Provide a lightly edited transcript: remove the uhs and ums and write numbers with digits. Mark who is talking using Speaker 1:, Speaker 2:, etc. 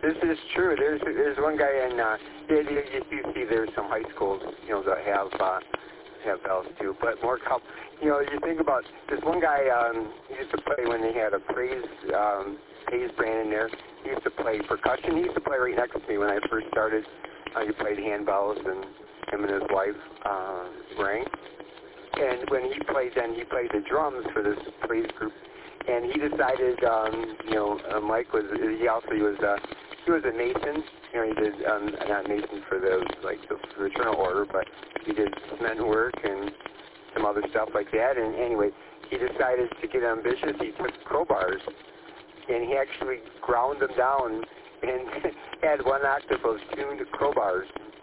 Speaker 1: This is true. There's one guy in you see there's some high schools, that have bells too, but more you think about this one guy he used to play when they had a Praise brand in there. He used to play percussion. He used to play right next to me when I first started. He played handbells, and him and his wife rang. And when he played the drums for this Praise group. And he decided, Mike was he was a Mason. He did not Mason for the fraternal order, but he did cement work and some other stuff like that. And anyway, he decided to get ambitious. He took crowbars and he actually ground them down and had one octave of tuned crowbars